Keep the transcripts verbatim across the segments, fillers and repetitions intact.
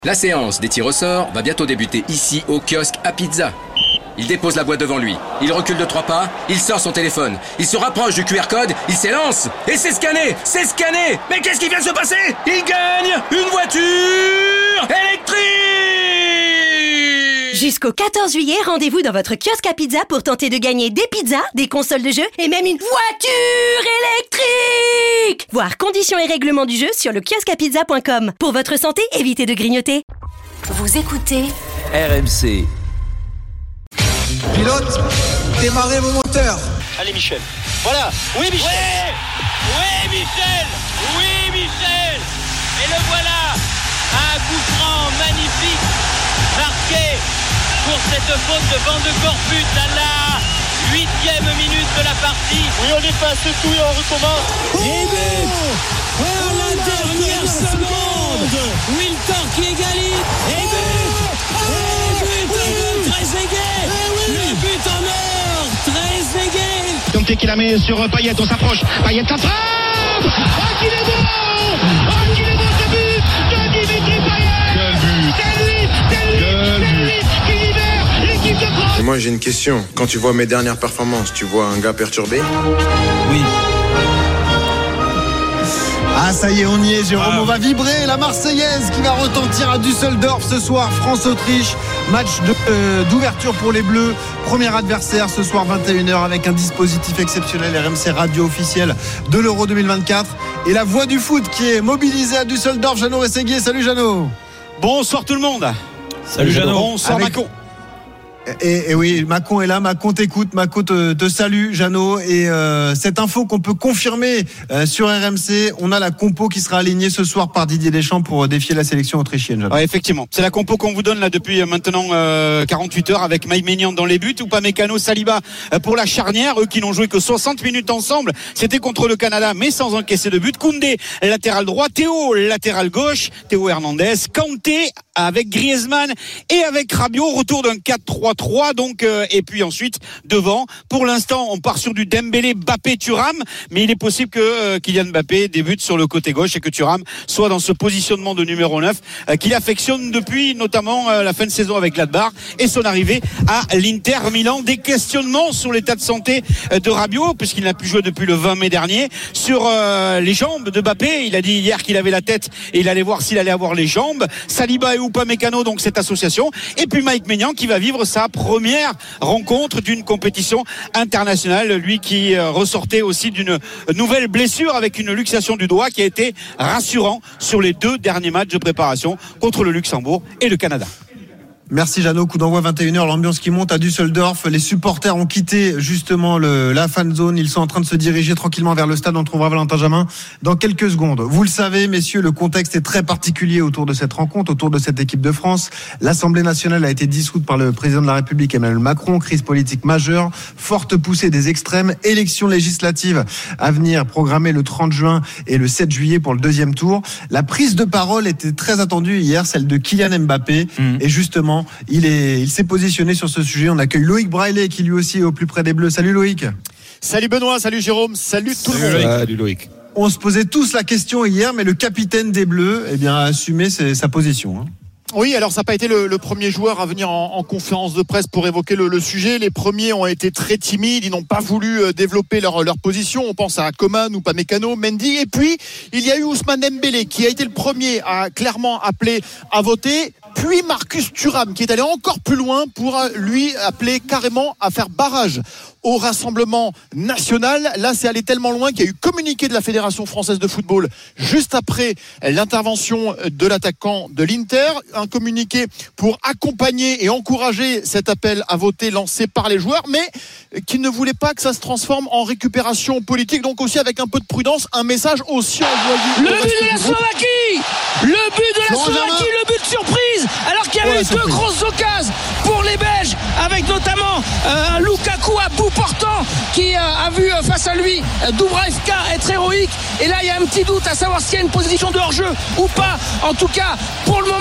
La séance des tirs au sort va bientôt débuter ici au kiosque à pizza. Il dépose la boîte devant lui, il recule de trois pas, il sort son téléphone, il se rapproche du Q R code, il s'élance et c'est scanné, c'est scanné. Mais qu'est-ce qui vient de se passer? Il gagne une voiture électrique! Jusqu'au quatorze juillet, rendez-vous dans votre kiosque à pizza pour tenter de gagner des pizzas, des consoles de jeu et même une voiture électrique. Voir conditions et règlements du jeu sur le kiosque à pizza point com. Pour votre santé, évitez de grignoter. Vous écoutez R M C. Pilote, démarrez vos moteurs. Allez Michel. Voilà. Oui Michel. Oui, oui Michel. Oui Michel. Et le voilà. Un coup franc magnifique marqué pour cette faute de Van de Corpus à la huitième minute de la partie. Oui, on est passé tout et on recommence. Oh et but oh, à la dernière seconde, Wiltord qui égalise. Et but oh, et but de Trezeguet. Le but en or, Trezeguet. Comté qui la met sur Payet, on s'approche. Payet ça frappe. Oh qu'il est bon. Oh qu'il est bon ce but de Dimitri Payet. Quel but. C'est lui, c'est lui, c'est lui qui libère l'équipe de France. Et moi j'ai une question. Quand tu vois mes dernières performances, tu vois un gars perturbé? Oui. Ah ça y est, on y est Jérôme, ah. On va vibrer la Marseillaise qui va retentir à Düsseldorf ce soir, France-Autriche, match de, euh, d'ouverture pour les Bleus, premier adversaire ce soir vingt et une heures avec un dispositif exceptionnel, R M C radio officiel de l'Euro deux mille vingt-quatre et la voix du foot qui est mobilisée à Düsseldorf, Jeannot Rességuier. Salut Jeannot. Bonsoir tout le monde. Salut Jeannot. Bonsoir avec... Macon. Et, et oui, Macon est là, Macon t'écoute, Macon te, te salue, Jeannot. Et euh, cette info qu'on peut confirmer euh, sur R M C, on a la compo qui sera alignée ce soir par Didier Deschamps pour défier la sélection autrichienne. Ouais, effectivement, c'est la compo qu'on vous donne là depuis maintenant euh, quarante-huit heures avec Mike Maignan dans les buts, Upamecano, Saliba euh, pour la charnière, eux qui n'ont joué que soixante minutes ensemble. C'était contre le Canada, mais sans encaisser de but. Koundé, latéral droit, Théo, latéral gauche, Théo Hernandez, Kanté avec Griezmann et avec Rabiot, retour d'un quatre trois trois donc euh, et puis ensuite devant pour l'instant on part sur du Dembélé, Mbappé, Thuram, mais il est possible que euh, Kylian Mbappé débute sur le côté gauche et que Thuram soit dans ce positionnement de numéro neuf euh, qu'il affectionne depuis notamment euh, la fin de saison avec Gladbach et son arrivée à l'Inter Milan. Des questionnements sur l'état de santé euh, de Rabiot puisqu'il n'a plus joué depuis le vingt mai dernier, sur euh, les jambes de Mbappé. Il a dit hier qu'il avait la tête et il allait voir s'il allait avoir les jambes. Saliba et Upamecano, donc cette association, et puis Mike Maignan qui va vivre sa première rencontre d'une compétition internationale, lui qui ressortait aussi d'une nouvelle blessure avec une luxation du doigt qui a été rassurant sur les deux derniers matchs de préparation contre le Luxembourg et le Canada. Merci Jeannot, coup d'envoi vingt et une heures, l'ambiance qui monte à Düsseldorf, les supporters ont quitté justement le, la fan zone, ils sont en train de se diriger tranquillement vers le stade, on trouvera Valentin Jamin dans quelques secondes. Vous le savez messieurs, le contexte est très particulier autour de cette rencontre, autour de cette équipe de France. L'Assemblée nationale a été dissoute par le président de la République Emmanuel Macron, crise politique majeure, forte poussée des extrêmes, élections législatives à venir programmées le trente juin et le sept juillet pour le deuxième tour. La prise de parole était très attendue hier, celle de Kylian Mbappé, mmh. et justement Il, est, il s'est positionné sur ce sujet. On accueille Loïc Braillet qui lui aussi est au plus près des Bleus. Salut Loïc. Salut Benoît, salut Jérôme, salut tout salut le monde. Loïc. Salut Loïc. On se posait tous la question hier, mais le capitaine des Bleus eh bien, a assumé ses, sa position. Hein. Oui, alors ça n'a pas été le, le premier joueur à venir en, en conférence de presse pour évoquer le, le sujet. Les premiers ont été très timides, ils n'ont pas voulu euh, développer leur, leur position. On pense à Coman, Upamecano, Mendy. Et puis, il y a eu Ousmane Dembélé qui a été le premier à clairement appeler à voter. Puis Marcus Thuram qui est allé encore plus loin pour lui appeler carrément à faire barrage au Rassemblement national. Là, c'est allé tellement loin qu'il y a eu communiqué de la Fédération française de football juste après l'intervention de l'attaquant de l'Inter. Un communiqué pour accompagner et encourager cet appel à voter lancé par les joueurs, mais qui ne voulait pas que ça se transforme en récupération politique. Donc aussi avec un peu de prudence, un message aussi envoyé. Le but de la Slovaquie, le but de la Slovaquie, le but de surprise, alors qu'il y avait oh, deux grosses occasions pour les Belges, avec notamment euh, un Lukaku à bout portant qui euh, a vu euh, face à lui euh, Dubravka être héroïque. Et là, il y a un petit doute à savoir s'il y a une position de hors-jeu ou pas. En tout cas, pour le moment,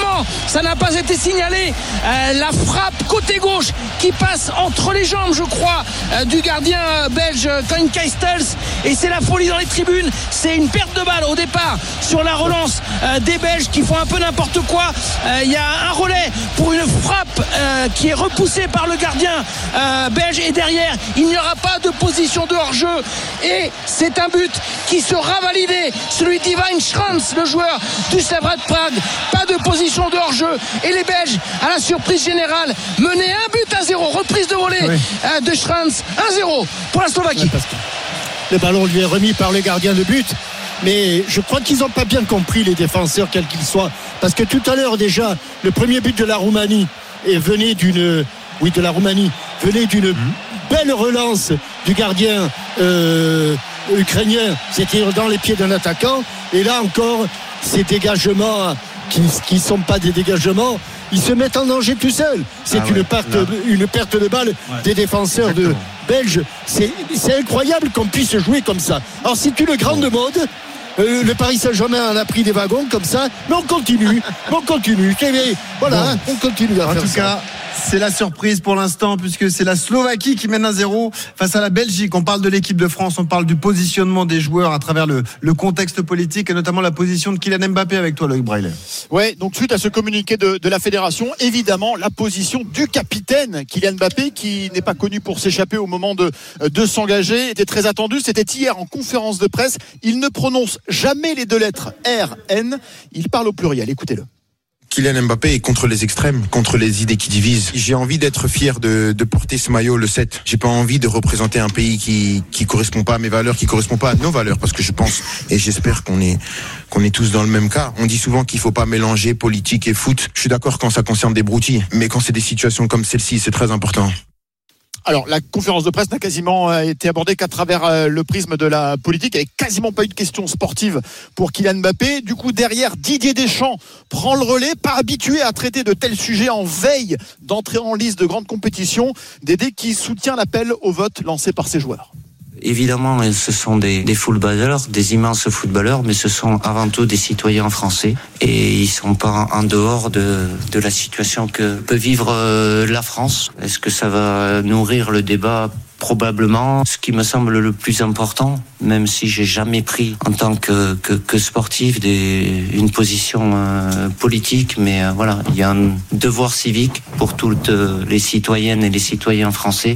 ça n'a pas été signalé. Euh, la frappe côté gauche qui passe entre les jambes, je crois, euh, du gardien belge Koen Keistels, et c'est la folie dans les tribunes. C'est une perte de balle au départ sur la relance euh, des Belges qui font un peu n'importe quoi. Il euh, y a un relais pour une frappe euh, qui est repoussée par le gardien euh, belge, et derrière il n'y aura pas de position de hors-jeu, et c'est un but qui sera validé, celui d'Ivan Schranz, le joueur du Slavia de Prague. Pas de position de hors-jeu, et les Belges, à la surprise générale, menaient un but à zéro. Reprise de volée oui. euh, de Schranz, un zéro pour la Slovaquie. Ouais, le ballon lui est remis par le gardien de but, mais je crois qu'ils n'ont pas bien compris, les défenseurs, quels qu'ils soient, parce que tout à l'heure déjà, le premier but de la Roumanie et venait d'une oui de la Roumanie venait d'une mmh. belle relance du gardien euh, ukrainien. C'était dans les pieds d'un attaquant, et là encore ces dégagements qui qui sont pas des dégagements, ils se mettent en danger tout seuls. C'est ah une ouais, perte là. une perte de balle ouais. des défenseurs Exactement. de belges. C'est c'est incroyable qu'on puisse jouer comme ça. Alors c'est une grande oh. mode. Euh, le Paris Saint-Germain en a pris des wagons comme ça, mais on continue, on continue. Voilà, bon. on continue à en faire tout ça. cas, c'est la surprise pour l'instant, puisque c'est la Slovaquie qui mène un zéro face à la Belgique. On parle de l'équipe de France, on parle du positionnement des joueurs à travers le, le contexte politique, et notamment la position de Kylian Mbappé avec toi, Loïc Braille. Ouais, donc suite à ce communiqué de, de la fédération, évidemment la position du capitaine Kylian Mbappé, qui n'est pas connu pour s'échapper au moment de, de s'engager, était très attendu. C'était hier en conférence de presse. Il ne prononce jamais les deux lettres R N, il parle au pluriel. Écoutez-le. Kylian Mbappé est contre les extrêmes, contre les idées qui divisent. J'ai envie d'être fier de, de porter ce maillot, le sept. J'ai pas envie de représenter un pays qui qui correspond pas à mes valeurs, qui correspond pas à nos valeurs, parce que je pense et j'espère qu'on est qu'on est tous dans le même cas. On dit souvent qu'il faut pas mélanger politique et foot. Je suis d'accord quand ça concerne des broutilles, mais quand c'est des situations comme celle-ci, c'est très important. Alors, la conférence de presse n'a quasiment été abordée qu'à travers le prisme de la politique. Il n'y avait quasiment pas eu de questions sportives pour Kylian Mbappé. Du coup, derrière, Didier Deschamps prend le relais, pas habitué à traiter de tels sujets en veille d'entrer en liste de grandes compétitions. Dédé qui soutient l'appel au vote lancé par ses joueurs. Évidemment, ce sont des, des footballeurs, des immenses footballeurs, mais ce sont avant tout des citoyens français, et ils sont pas en dehors de, de la situation que peut vivre euh, la France. Est-ce que ça va nourrir le débat ? Probablement. Ce qui me semble le plus important, même si j'ai jamais pris en tant que, que, que sportif des, une position euh, politique, mais euh, voilà, il y a un devoir civique pour toutes les citoyennes et les citoyens français.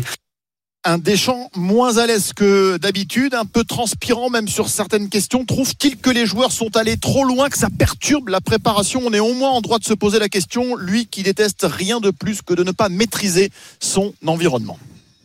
Un Deschamps moins à l'aise que d'habitude, un peu transpirant même sur certaines questions. Trouve-t-il que les joueurs sont allés trop loin, que ça perturbe la préparation ? On est au moins en droit de se poser la question, lui qui déteste rien de plus que de ne pas maîtriser son environnement.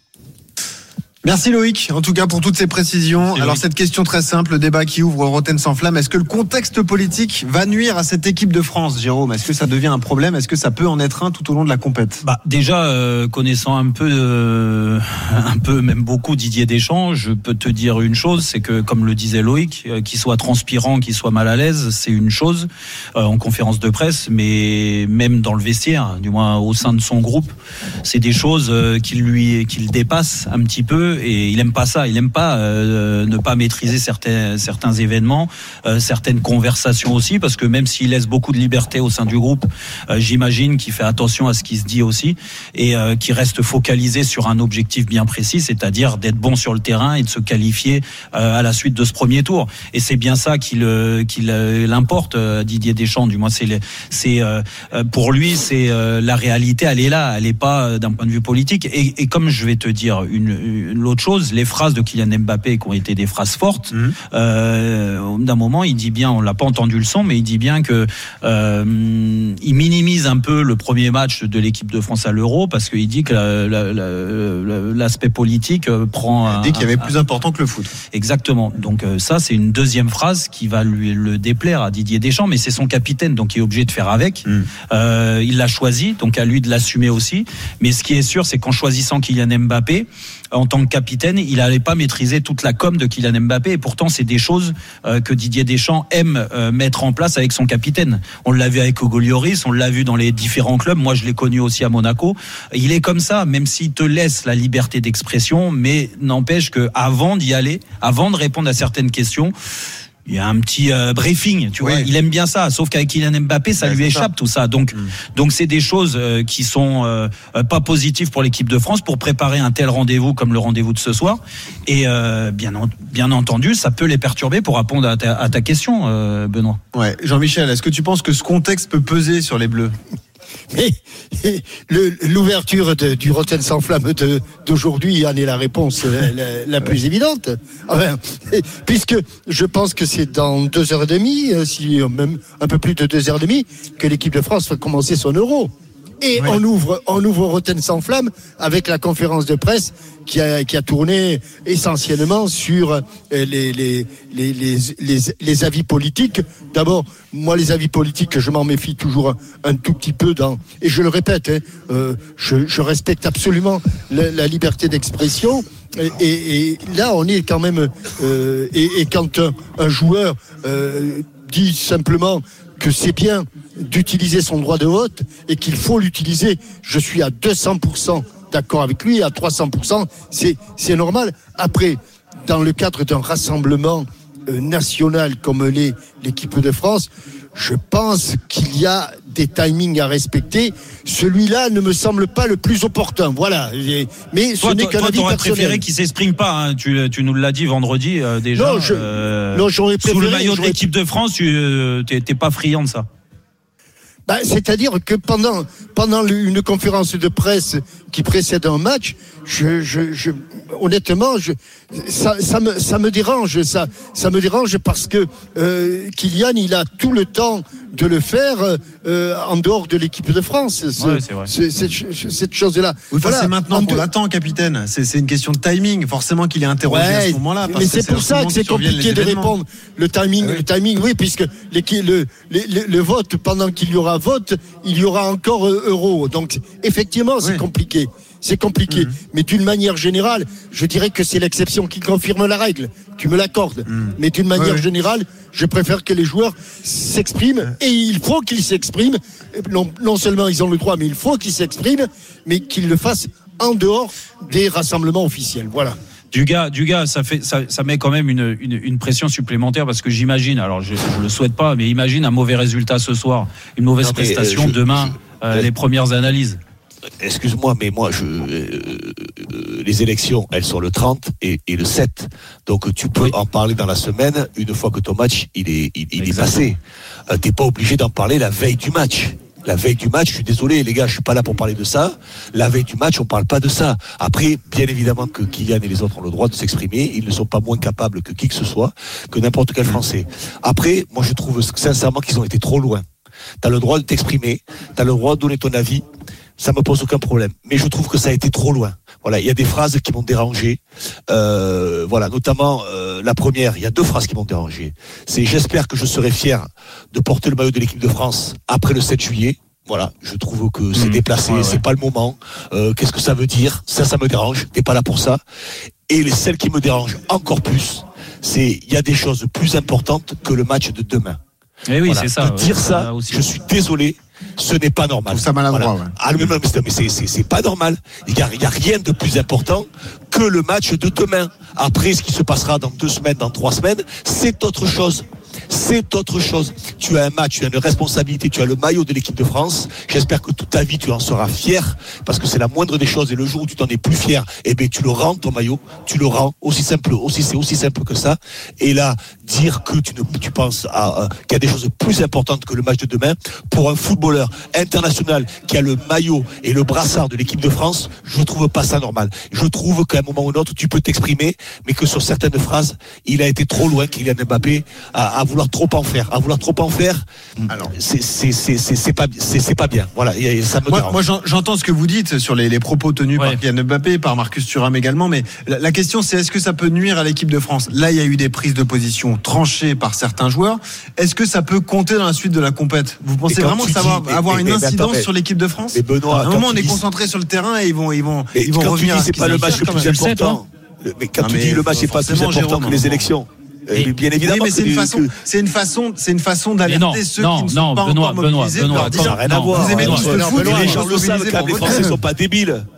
Merci Loïc, en tout cas pour toutes ces précisions. Merci. Alors cette question très simple, le débat qui ouvre Roten sans flamme, est-ce que le contexte politique va nuire à cette équipe de France, Jérôme ? Est-ce que ça devient un problème ? Est-ce que ça peut en être un tout au long de la compète ? Bah déjà euh, connaissant un peu, euh, un peu même beaucoup Didier Deschamps, je peux te dire une chose, c'est que comme le disait Loïc, euh, qu'il soit transpirant, qu'il soit mal à l'aise, c'est une chose euh, en conférence de presse, mais même dans le vestiaire, du moins au sein de son groupe, c'est des choses euh, qui lui, qui le dépassent un petit peu. Et il aime pas ça, il aime pas euh, ne pas maîtriser certains certains événements, euh, certaines conversations aussi, parce que même s'il laisse beaucoup de liberté au sein du groupe, euh, j'imagine qu'il fait attention à ce qui se dit aussi, et euh, qu'il reste focalisé sur un objectif bien précis, c'est-à-dire d'être bon sur le terrain et de se qualifier euh, à la suite de ce premier tour. Et c'est bien ça qui le qui l'importe, euh, Didier Deschamps. Du moins, c'est les, c'est euh, pour lui, c'est euh, la réalité, elle est là, elle est pas euh, d'un point de vue politique. Et, et comme je vais te dire une, une l'autre chose, les phrases de Kylian Mbappé qui ont été des phrases fortes. Mmh. Euh, d'un moment, il dit bien, on l'a pas entendu le son, mais il dit bien que euh, il minimise un peu le premier match de l'équipe de France à l'Euro parce qu'il dit que la, la, la, l'aspect politique prend. Il dit qu'il y avait un, plus important que le foot. Exactement. Donc ça, c'est une deuxième phrase qui va lui le déplaire à Didier Deschamps, mais c'est son capitaine, donc il est obligé de faire avec. Mmh. Euh, il l'a choisi, donc à lui de l'assumer aussi. Mais ce qui est sûr, c'est qu'en choisissant Kylian Mbappé en tant que capitaine, il n'allait pas maîtriser toute la com de Kylian Mbappé, et pourtant c'est des choses euh, que Didier Deschamps aime euh, mettre en place avec son capitaine. On l'a vu avec Hugo Lloris, on l'a vu dans les différents clubs, moi je l'ai connu aussi à Monaco. Il est comme ça, même s'il te laisse la liberté d'expression, mais n'empêche que avant d'y aller, avant de répondre à certaines questions, il y a un petit euh, briefing, tu oui. vois. Il aime bien ça, sauf qu'avec Kylian Mbappé, ça ouais, lui échappe ça. tout ça. Donc, mmh. donc c'est des choses euh, qui sont euh, pas positives pour l'équipe de France pour préparer un tel rendez-vous comme le rendez-vous de ce soir. Et euh, bien, bien entendu, ça peut les perturber pour répondre à ta, à ta question, euh, Benoît. Ouais, Jean-Michel, est-ce que tu penses que ce contexte peut peser sur les Bleus? Mais le, l'ouverture de, du Rotten sans flamme de, d'aujourd'hui en est la réponse la, la, la plus évidente. Enfin, puisque je pense que c'est dans deux heures et demie, si même un peu plus de deux heures et demie, que l'équipe de France va commencer son Euro. Et ouais. on ouvre, on ouvre Rotten sans flamme avec la conférence de presse qui a, qui a tourné essentiellement sur les, les, les, les, les, les avis politiques. D'abord, moi, les avis politiques, je m'en méfie toujours un, un tout petit peu dans, et je le répète, hein, euh, je, je respecte absolument la, la liberté d'expression. Et, et, et là, on est quand même, euh, et, et quand un, un joueur euh, dit simplement que c'est bien d'utiliser son droit de vote et qu'il faut l'utiliser, je suis à deux cents pour cent d'accord avec lui, à trois cents pour cent, c'est, c'est normal. Après, dans le cadre d'un rassemblement euh, national comme l'est l'équipe de France, je pense qu'il y a des timings à respecter. Celui-là ne me semble pas le plus opportun. Voilà. Mais ce toi, n'est toi, qu'un toi, avis t'aurais personnel. préféré qu'il s'exprime pas. Hein. Tu, tu nous l'as dit vendredi euh, déjà. Non, je, euh, non, j'aurais préféré. Sous le maillot de j'aurais... l'équipe de France, tu euh, t'es, t'es pas friand de ça. Bah, c'est-à-dire que pendant pendant une conférence de presse qui précède un match, je, je, je honnêtement, je, ça, ça me ça me dérange, ça ça me dérange parce que euh, Kylian, il a tout le temps de le faire euh, en dehors de l'équipe de France. Ce, ouais, c'est vrai. Ce, cette, cette chose-là. Oui, voilà. C'est maintenant qu'on de... l'attend, capitaine. C'est, c'est une question de timing. Forcément qu'il est interrogé ouais, à ce moment-là. Parce mais que c'est, c'est pour ça que c'est compliqué de répondre. Le timing, ah oui. le timing, oui, puisque les, le, le, le, le vote, pendant qu'il y aura vote, il y aura encore euh, euro. Donc, effectivement, c'est oui. compliqué. C'est compliqué. Mmh. Mais d'une manière générale, je dirais que c'est l'exception qui confirme la règle. Tu me l'accordes. Mmh. Mais d'une manière ouais. générale, je préfère que les joueurs s'expriment. Et il faut qu'ils s'expriment. Non, non seulement ils ont le droit, mais il faut qu'ils s'expriment, mais qu'ils le fassent en dehors des rassemblements officiels. Voilà. Du gars, du gars, ça fait, ça, ça met quand même une, une, une pression supplémentaire parce que j'imagine, alors je, je le souhaite pas, mais imagine un mauvais résultat ce soir, une mauvaise non, prestation euh, je, demain, je, euh, je, les premières analyses. Excuse-moi, mais moi, je, euh, les élections, elles sont le trente et, et le sept. Donc, tu peux oui. en parler dans la semaine une fois que ton match, il est, il, il est passé. Euh, t'es pas obligé d'en parler la veille du match. La veille du match, je suis désolé, les gars, je suis pas là pour parler de ça. La veille du match, on parle pas de ça. Après, bien évidemment que Kylian et les autres ont le droit de s'exprimer. Ils ne sont pas moins capables que qui que ce soit, que n'importe quel Français. Après, moi, je trouve sincèrement qu'ils ont été trop loin. T'as le droit de t'exprimer, t'as le droit de donner ton avis. Ça me pose aucun problème. Mais je trouve que ça a été trop loin. Voilà, il y a des phrases qui m'ont dérangé. Euh, voilà, notamment euh, la première. Il y a deux phrases qui m'ont dérangé. C'est j'espère que je serai fier de porter le maillot de l'équipe de France après le sept juillet. Voilà, je trouve que c'est mmh, déplacé, ouais, ouais. c'est pas le moment. Euh, qu'est-ce que ça veut dire ? Ça, ça me dérange. T'es pas là pour ça. Et les celles qui me dérangent encore plus, c'est il y a des choses plus importantes que le match de demain. Et oui, voilà. c'est ça. De dire ouais, ça, je suis désolé. Ce n'est pas normal. Ça maladroit, voilà. ouais. Ah, mais, mais, mais c'est, c'est, c'est pas normal. Il n'y a, il y a rien de plus important que le match de demain. Après, ce qui se passera dans deux semaines, dans trois semaines, c'est autre chose. C'est autre chose. Tu as un match, tu as une responsabilité, tu as le maillot de l'équipe de France. J'espère que toute ta vie, tu en seras fier, parce que c'est la moindre des choses. Et le jour où tu t'en es plus fier, eh ben, tu le rends, ton maillot. Tu le rends. Aussi simple, aussi, c'est aussi simple que ça. Et là, dire que tu ne, tu penses à, à, qu'il y a des choses plus importantes que le match de demain, pour un footballeur international qui a le maillot et le brassard de l'équipe de France, je trouve pas ça normal. Je trouve qu'à un moment ou un autre, tu peux t'exprimer, mais que sur certaines phrases, il a été trop loin, Kylian Mbappé, à, à vouloir trop en faire, à vouloir trop en faire. Alors, c'est, c'est, c'est, c'est, c'est pas, c'est, c'est pas bien. Voilà, et ça me moi, dérange. moi, j'entends ce que vous dites sur les, les propos tenus ouais. par Kylian Mbappé, par Marcus Thuram également, mais la, la question c'est est-ce que ça peut nuire à l'équipe de France ? Là, il y a eu des prises de position tranchées par certains joueurs. Est-ce que ça peut compter dans la suite de la compète ? Vous pensez vraiment que ça va dis, avoir mais, une mais, incidence mais, sur l'équipe de France ? Mais Benoît, à un moment, on est dis... concentré sur le terrain et ils vont, ils vont, ils vont quand revenir. Tu dis, c'est pas le match le plus important. Mais quand tu dis le match n'est pas plus important que les élections. Et bien évidemment, oui, mais c'est une façon, c'est une façon, c'est une façon d'alerter non, ceux non, qui ne sont non, pas Benoît, encore mobilisés. Benoît, Benoît, Benoît, rien à voir. Vous aimez tous le foot, les gens le savent, les Français ne sont pas débiles.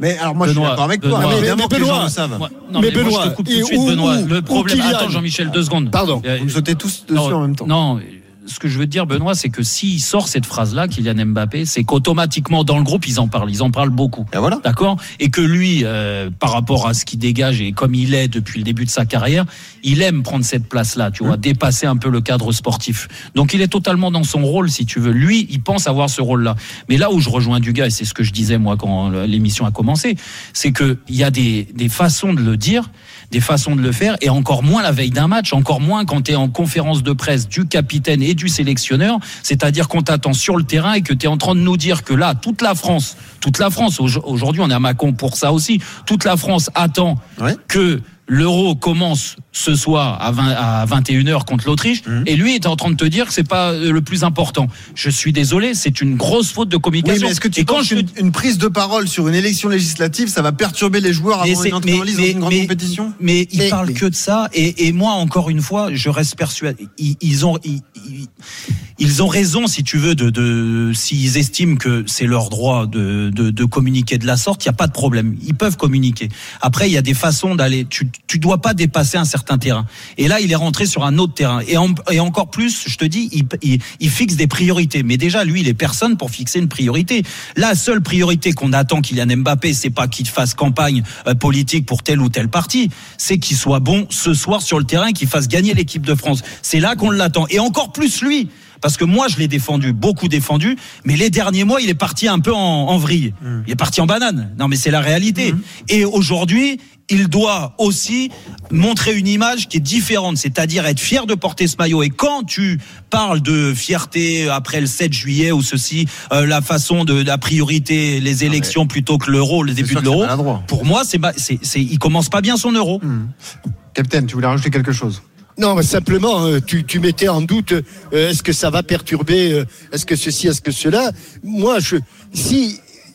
Mais alors moi Benoît, je suis d'accord avec toi. Benoît, Mais, mais évidemment que les Benoît, gens le savent. Moi, non, Mais mais, moi, Benoît, je te coupe tout et de suite, où- Benoît. où- Le problème. où Kylian Attends, Jean-Michel, deux secondes. Pardon. Euh, Vous me sautez tous dessus non, en même temps. Non. Ce que je veux te dire, Benoît, c'est que s'il sort cette phrase-là, Kylian Mbappé, c'est qu'automatiquement, dans le groupe, ils en parlent. Ils en parlent beaucoup. Et voilà. D'accord? Et que lui, euh, par rapport à ce qu'il dégage et comme il est depuis le début de sa carrière, il aime prendre cette place-là, tu vois, mmh. dépasser un peu le cadre sportif. Donc, il est totalement dans son rôle, si tu veux. Lui, il pense avoir ce rôle-là. Mais là où je rejoins Dugas, et c'est ce que je disais, moi, quand l'émission a commencé, c'est que il y a des, des façons de le dire, des façons de le faire, et encore moins la veille d'un match, encore moins quand tu es en conférence de presse du capitaine et du sélectionneur, c'est-à-dire qu'on t'attend sur le terrain et que tu es en train de nous dire que là, toute la France, toute la France, aujourd'hui on est à Mâcon pour ça aussi, toute la France attend ouais. que l'Euro commence ce soir à, vingt, à vingt et une heures contre l'Autriche, mmh. et lui est en train de te dire que c'est pas le plus important. Je suis désolé, c'est une grosse faute de communication. Oui, mais est-ce que tu et penses quand je... qu'une une prise de parole sur une élection législative, ça va perturber les joueurs avant une entrée en lice dans une grande mais, compétition? Mais ils mais, parlent mais... que de ça, et, et moi, encore une fois, je reste persuadé. Ils, ils ont, ils, ils, ils ont raison, si tu veux, de, de s'ils estiment que c'est leur droit de, de, de communiquer de la sorte, il y a pas de problème. Ils peuvent communiquer. Après, il y a des façons d'aller. Tu, tu dois pas dépasser un certain terrain. Et là, il est rentré sur un autre terrain. Et, en, et encore plus, je te dis, il, il, il fixe des priorités. Mais déjà, lui, il est personne pour fixer une priorité. La seule priorité qu'on attend Kylian Mbappé, c'est pas qu'il fasse campagne euh, politique pour tel ou tel parti, c'est qu'il soit bon ce soir sur le terrain, qu'il fasse gagner l'équipe de France. C'est là qu'on l'attend. Et encore plus lui. Parce que moi, je l'ai défendu, beaucoup défendu, mais les derniers mois, il est parti un peu en, en vrille. Mmh. Il est parti en banane. Non, mais c'est la réalité. Mmh. Et aujourd'hui, il doit aussi montrer une image qui est différente, c'est-à-dire être fier de porter ce maillot. Et quand tu parles de fierté après le sept juillet ou ceci, euh, la façon de la priorité, les élections plutôt que l'euro, le début de l'euro, pour moi, c'est, c'est, c'est, il commence pas bien son euro. Mmh. Capitaine, tu voulais rajouter quelque chose? Non, mais simplement, tu, tu mettais en doute, euh, est-ce que ça va perturber, euh, est-ce que ceci, est-ce que cela. Moi, je, si,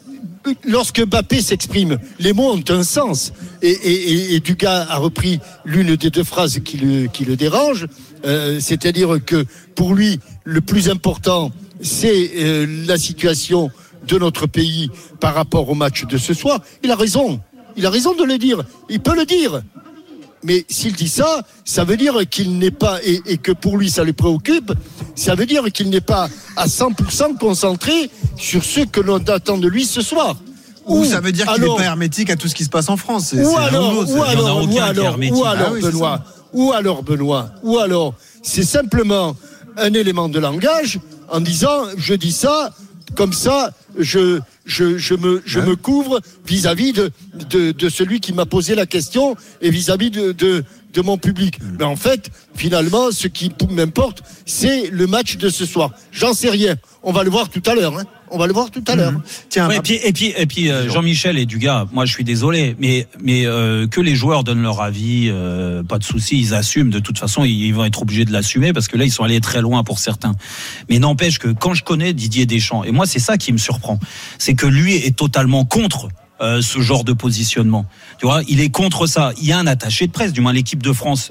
lorsque Mbappé s'exprime, les mots ont un sens. Et, et, et Dugas a repris l'une des deux phrases qui le, qui le dérange, euh, c'est-à-dire que pour lui, le plus important, c'est euh, la situation de notre pays par rapport au match de ce soir. Il a raison. Il a raison de le dire. Il peut le dire. Mais s'il dit ça, ça veut dire qu'il n'est pas, et, et que pour lui ça le préoccupe, ça veut dire qu'il n'est pas à cent pour cent concentré sur ce que l'on attend de lui ce soir. Ou, ou ça veut dire qu'il n'est pas hermétique à tout ce qui se passe en France. C'est, ou, c'est alors, ou, alors, ou, alors, ou alors, ah oui, Benoît, ou alors Benoît, ou alors c'est simplement un élément de langage en disant je dis ça, comme ça je... Je, je, me, je ouais. me couvre vis-à-vis de, de, de celui qui m'a posé la question et vis-à-vis de, de, de mon public. Mais en fait, finalement, ce qui m'importe, c'est le match de ce soir. J'en sais rien. On va le voir tout à l'heure. Hein. On va le voir tout à l'heure. Mmh. Tiens, ouais, et puis, et puis, et puis euh, Jean-Michel et Dugas, moi je suis désolé, mais, mais euh, que les joueurs donnent leur avis, euh, pas de souci, ils assument. De toute façon, ils, ils vont être obligés de l'assumer parce que là, ils sont allés très loin pour certains. Mais n'empêche que quand je connais Didier Deschamps, et moi c'est ça qui me surprend, c'est que lui est totalement contre euh, ce genre de positionnement. Tu vois, il est contre ça. Il y a un attaché de presse, du moins l'équipe de France.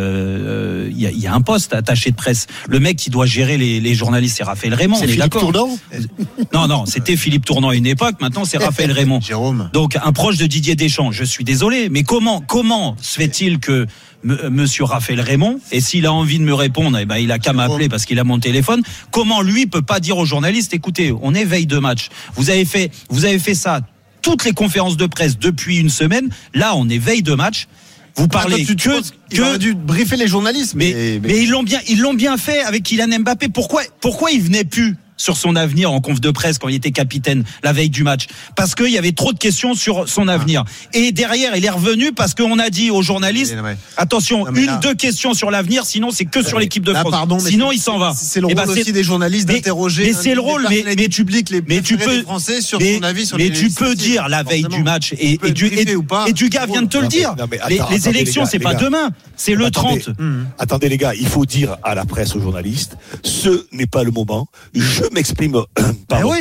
Euh, il, y a, il y a un poste attaché de presse. Le mec qui doit gérer les, les journalistes, c'est Raphaël Raymond. C'est on est Philippe d'accord. Tournant. Non, non, c'était Philippe Tournant à une époque. Maintenant, c'est Raphaël Raymond. Jérôme. Donc, un proche de Didier Deschamps. Je suis désolé, mais comment, comment se fait-il que M- Monsieur Raphaël Raymond, et s'il a envie de me répondre, eh ben, il a qu'à m'appeler parce qu'il a mon téléphone. Comment lui peut pas dire aux journalistes, écoutez, on est veille de match. Vous avez fait, vous avez fait ça. Toutes les conférences de presse depuis une semaine. Là, on est veille de match. Vous parlez Attends, tu, tu que, il aurait dû briefer les journalistes. Mais, mais, mais... mais ils l'ont bien, ils l'ont bien fait avec Kylian Mbappé. Pourquoi, pourquoi il venait plus sur son avenir en conf de presse quand il était capitaine la veille du match? Parce qu'il y avait trop de questions sur son avenir. Et derrière, il est revenu parce qu'on a dit aux journalistes, ouais. attention, non, une, là... deux questions sur l'avenir, sinon c'est que sur l'équipe de là, France. Pardon, sinon, il s'en va. C'est le rôle ben, aussi des journalistes mais, d'interroger mais c'est le rôle, mais, mais tu publiques les mais tu peux, Français sur mais, son avis sur mais les tu peux dire la veille du match et, et, du, et, et Dugas vient de te le dire. Non, mais, attends, les, les élections, c'est pas demain, c'est le trente. Attendez les gars, il faut dire à la presse, aux journalistes, ce n'est pas le moment. Je m'exprime. Pardon. Oui.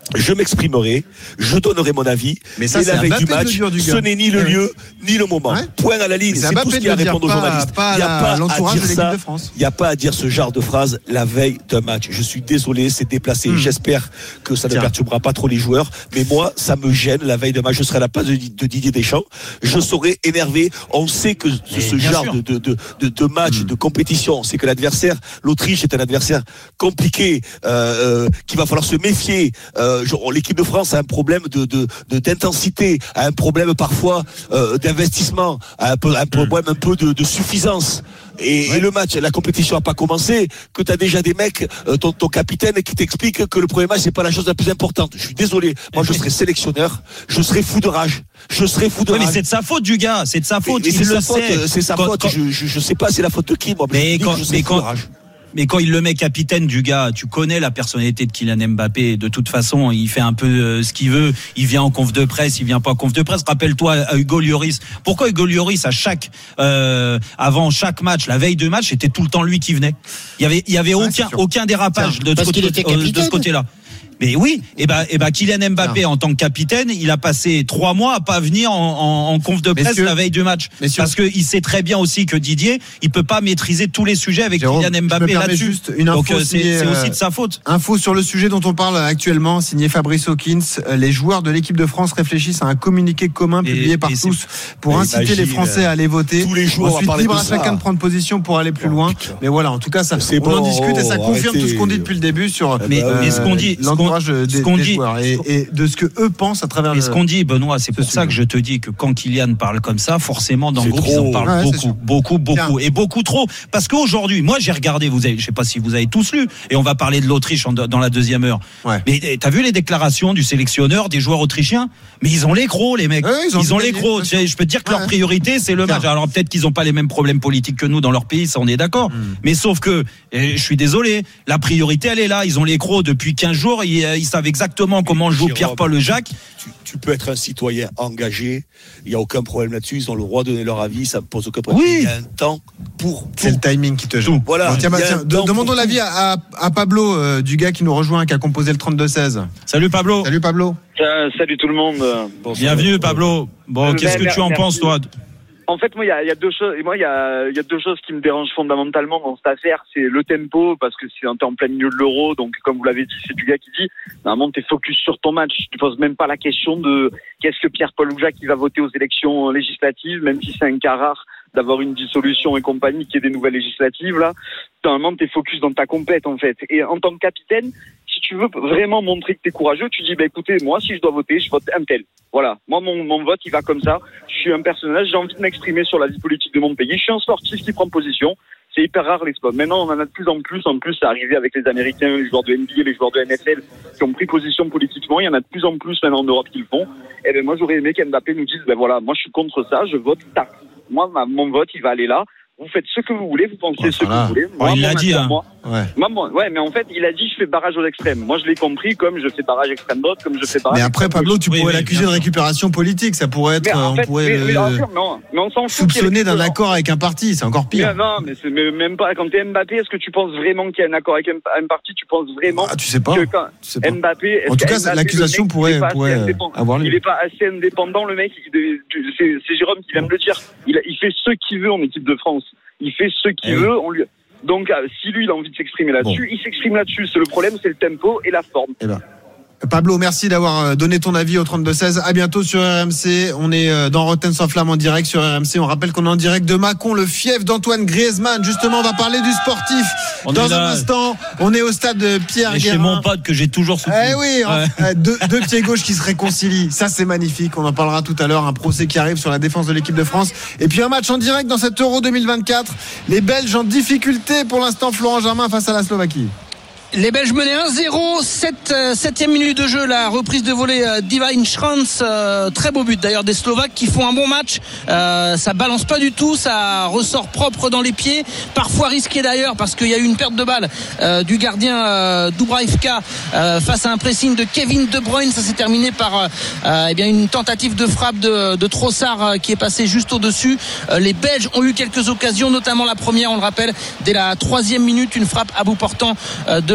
je m'exprimerai, je donnerai mon avis. Mais ça, et c'est la veille Mbappé du match, de le dire, du ce gars. n'est ni le Ouais. lieu, ni le moment. Ouais. Point à la ligne. C'est C'est, Mbappé tout ce de qu'il y a à le dire, répondre aux pas- journalistes. pas Il n'y a la- pas à l'entourage dire de l'équipe ça. de France. Il n'y a pas à dire ce genre de phrase la veille d'un match. Je suis désolé, c'est déplacé. Mmh. J'espère que ça ne Tiens. perturbera pas trop les joueurs. Mais moi, ça me gêne la veille de match. Je serai à la place de, de Didier Deschamps. Je serai énervé. On sait que ce, ce genre de, de, de, de, de match, mmh. de compétition, c'est que l'adversaire, l'Autriche est un adversaire compliqué, euh, euh, qu'il va falloir se méfier. Euh, genre, l'équipe de France a un problème de, de, de d'intensité, a un problème parfois euh, d'investissement, a un, peu, un problème un peu de, de suffisance. Et, ouais. et le match, la compétition n'a pas commencé, que tu as déjà des mecs, euh, ton, ton capitaine qui t'explique que le premier match c'est pas la chose la plus importante. Je suis désolé, moi je serai sélectionneur, je serai fou de rage, je serai fou de ouais, rage. Mais c'est de sa faute du gars, c'est de sa faute. Mais, mais il c'est le sa faute, sait. c'est sa quand, faute. Quand... Je, je, je sais pas, c'est la faute de qui moi. Mais, je quand, je mais quand, mais quand il le met capitaine du gars, tu connais la personnalité de Kylian Mbappé. De toute façon, il fait un peu euh, ce qu'il veut. Il vient en conf de presse, il vient pas en conf de presse. Rappelle-toi à Hugo Lloris. Pourquoi Hugo Lloris à chaque, euh, avant chaque match, la veille de match, c'était tout le temps lui qui venait. Il y avait, il y avait ouais, aucun, aucun dérapage de, Parce de, qu'il de, était de, de ce côté-là. Mais oui, et ben, et ben, Kylian Mbappé non. en tant que capitaine, il a passé trois mois à pas venir en, en, en conf de presse Messieurs, la veille du match, Messieurs. parce que il sait très bien aussi que Didier, il peut pas maîtriser tous les sujets avec Jérôme, Kylian Mbappé là-dessus. Juste une info Donc c'est, signée, c'est aussi de sa faute. Info sur le sujet dont on parle actuellement, signé Fabrice Hawkins. Les joueurs de l'équipe de France réfléchissent à un communiqué commun et, publié par tous pour inciter imagine, les Français à aller voter. Tous les jours, ensuite libre à chacun de prendre position pour aller plus oh, loin. Putain. Mais voilà, en tout cas, ça, on bon, en discute et ça confirme arrêtez. tout ce qu'on dit depuis le début sur mais, euh, mais ce qu'on dit, l'entourage ce des, qu'on des dit, joueurs et, et de ce que eux pensent à travers. Et le, ce qu'on dit, Benoît, c'est pour ça sujet. que je te dis que quand Kylian parle comme ça, forcément dans c'est le groupe, trop. ils en parlent ouais, beaucoup, beaucoup, beaucoup, et beaucoup trop. Parce qu'aujourd'hui, moi, j'ai regardé. Vous avez, je sais pas si vous avez tous lu, et on va parler de l'Autriche en, dans la deuxième heure. Ouais. Mais t'as vu les déclarations du sélectionneur, des joueurs autrichiens? Mais ils ont les crocs, les mecs. Ouais, ils ont, ils ont les crocs. Je peux te dire que ouais. leur priorité, c'est le match. Alors peut-être qu'ils ont pas les mêmes problèmes politiques que nous dans leur pays, ça on est d'accord. Mm. Mais sauf que, je suis désolé, la priorité elle est là. Ils ont les crocs depuis quinze jours. Ils, ils savent exactement comment joue Pierre-Paul Jacques. Tu, tu peux être un citoyen engagé. Il y a aucun problème là-dessus. Ils ont le droit de donner leur avis. Ça me pose aucun problème. Oui. Il y a un temps pour. pour c'est le timing qui te joue. Voilà. Bon, tiens, bah, tiens, de, demandons l'avis à, à, à Pablo euh, du gars qui nous rejoint, qui a composé le trente-deux seize. Salut Pablo. Salut Pablo. Euh, salut tout le monde. Bonsoir. Bienvenue Pablo. Bon, euh, qu'est-ce que tu en merci. penses toi? En fait, moi, il y a, y a deux choses. Et moi, il y a, y a deux choses qui me dérangent fondamentalement dans cette affaire. C'est le tempo, parce que c'est un temps en plein milieu de l'Euro. Donc, comme vous l'avez dit, c'est du gars qui dit, normalement, t'es focus sur ton match. Tu poses même pas la question de qu'est-ce que Pierre-Paul Jacques va voter aux élections législatives, même si c'est un cas rare d'avoir une dissolution et compagnie, qui est des nouvelles législatives, là. Normalement, t'es focus dans ta compète, en fait. Et en tant que capitaine, si tu veux vraiment montrer que t'es courageux, tu dis, bah, écoutez, moi, si je dois voter, je vote un tel. Voilà. Moi, mon, mon vote, il va comme ça. Je suis un personnage, j'ai envie de m'exprimer sur la vie politique de mon pays. Je suis un sportif qui prend position. C'est hyper rare, les spots. Maintenant, on en a de plus en plus. En plus, c'est arrivé avec les Américains, les joueurs de N B A, les joueurs de N F L, qui ont pris position politiquement. Il y en a de plus en plus maintenant en Europe qui le font. Et ben, moi, j'aurais aimé qu'Mbappé nous dise, ben voilà, moi, je suis contre ça, je vote tac. Moi, ma, mon vote, il va aller là. Vous faites ce que vous voulez, vous pensez ouais, ce que vous voulez. Moi, oh, il l'a dit, hein. Moi, ouais. Moi, moi, ouais, mais en fait, il a dit, je fais barrage aux extrêmes. Moi, je l'ai compris comme je fais barrage extrême droite, comme je fais barrage. Mais après, Pablo, tu oui, pourrais oui, l'accuser de récupération politique. Ça pourrait être, en fait, on pourrait mais, le... mais, sûr, non, mais on s'en fout soupçonner d'un accord avec un parti. C'est encore pire. Mais, non, mais, c'est, mais même pas. Quand t'es Mbappé, est-ce que tu penses vraiment qu'il y a un accord avec un, un parti? Tu penses vraiment ah, tu sais pas. que quand tu sais pas. Mbappé, en tout cas, Mbappé, l'accusation mec, pourrait, pourrait avoir lieu. Il est pas assez indépendant, le mec. C'est, c'est Jérôme qui vient de le dire. Il, il fait ce qu'il veut en équipe de France. Il fait ce qu'il eh veut, oui. on lui... Donc, si lui, il a envie de s'exprimer là-dessus, bon. il s'exprime là-dessus. C'est le problème, c'est le tempo et la forme. Eh ben. Pablo, merci d'avoir donné ton avis au trente-deux seize. À bientôt sur R M C. On est dans Rotten sans flamme en direct sur R M C. On rappelle qu'on est en direct de Mâcon, le fief d'Antoine Griezmann. Justement, on va parler du sportif. On dans un instant, on est au stade de Pierre Guérin. Chez mon pote que j'ai toujours soutenu. Eh oui, ouais. deux, deux pieds gauches qui se réconcilient. Ça, c'est magnifique. On en parlera tout à l'heure. Un procès qui arrive sur la défense de l'équipe de France. Et puis un match en direct dans cet Euro deux mille vingt-quatre. Les Belges en difficulté pour l'instant. Florent Germain face à la Slovaquie. Les Belges menaient un zéro, septième minute de jeu, la reprise de volée euh, d'Ivan Schranz, euh, très beau but d'ailleurs des Slovaques qui font un bon match, euh, ça balance pas du tout, ça ressort propre dans les pieds, parfois risqué d'ailleurs parce qu'il y a eu une perte de balle euh, du gardien euh, Dubravka euh, face à un pressing de Kevin De Bruyne. Ça s'est terminé par euh, eh bien une tentative de frappe de, de Trossard euh, qui est passé juste au-dessus. Euh, les Belges ont eu quelques occasions, notamment la première, on le rappelle, dès la troisième minute, une frappe à bout portant euh, de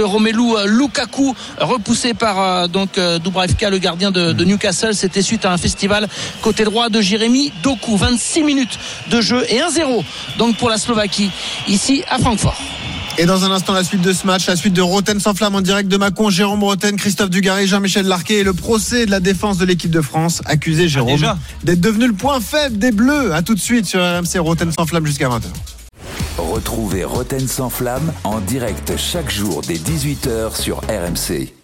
Romelu Lukaku, repoussé par euh, donc euh, Dubravka, le gardien de, de Newcastle. C'était suite à un festival côté droit de Jérémy Doku. vingt-six minutes de jeu et un zéro donc pour la Slovaquie ici à Francfort. Et dans un instant, la suite de ce match, la suite de Roten sans flamme en direct de Mâcon. Jérôme Roten, Christophe Dugarry, Jean-Michel Larquet et le procès de la défense de l'équipe de France. Accusé, Jérôme, ah, d'être devenu le point faible des Bleus. À tout de suite sur R M C. Roten sans flamme jusqu'à vingt heures. Retrouvez Roten sans flamme en direct chaque jour dès dix-huit heures sur R M C.